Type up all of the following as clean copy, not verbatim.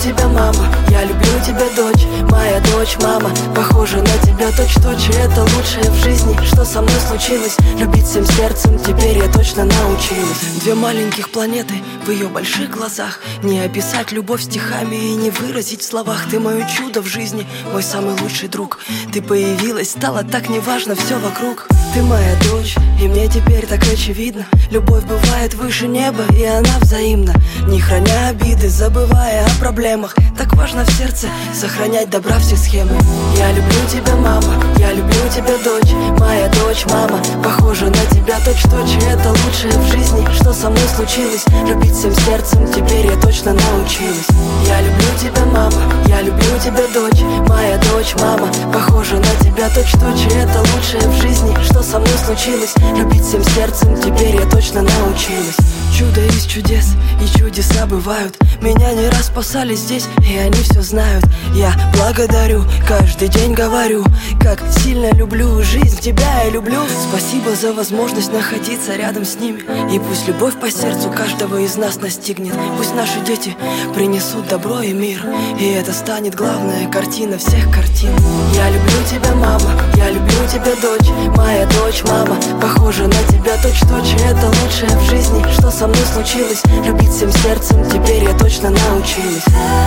тебя, мама, я люблю тебя, дочь. Моя дочь, мама, похожа на тебя точь-в-точь. Это лучшее в жизни, что со мной случилось. Любить всем сердцем, теперь я точно научилась. Две маленьких планеты в ее больших глазах. Не описать любовь стихами и не выразить в словах. Ты мое чудо в жизни, мой самый лучший друг. Ты появилась, стало так неважно все вокруг. Ты моя дочь, и мне теперь так очевидно. Любовь бывает выше неба, и она взаимна. Не храня обиды, забывая о проблемах. Так важно в сердце сохранять добра все схемы. Я люблю тебя, мама, я люблю тебя, дочь. Моя дочь, мама, похожа на тебя точь-в-точь. Это лучшее в жизни, что со мной случилось. Любить всем сердцем, теперь я точно научилась. Я люблю тебя, мама, я люблю тебя, дочь. Моя дочь, мама, похожа на тебя точь-в-точь. Это лучшее в жизни, что со мной случилось. Любить всем сердцем, теперь я точно научилась. Чудо из чудес, и чудеса бывают. Меня не раз спасали здесь, и они все знают. Я благодарю, каждый день говорю, как сильно люблю жизнь, тебя я люблю. Спасибо за возможность находиться рядом с ними. И пусть любовь по сердцу каждого из нас настигнет. Пусть наши дети принесут добро и мир, и это станет главная картина всех картин. Я люблю тебя, мама, я люблю тебя, дочь. Моя дочь, мама, похожа на тебя точь-в-точь. Это лучшее в жизни, что со мной случилось. Любить всем сердцем, теперь я точно научилась.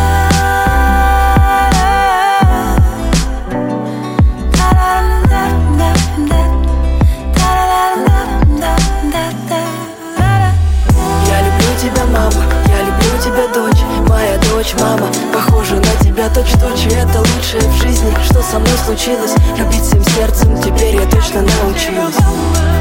Я люблю тебя, мама, я люблю тебя, дочь. Моя дочь, мама, похожа на тебя точь-в-точь. Это лучшее в жизни, что со мной случилось. Любить всем сердцем, теперь я точно научилась.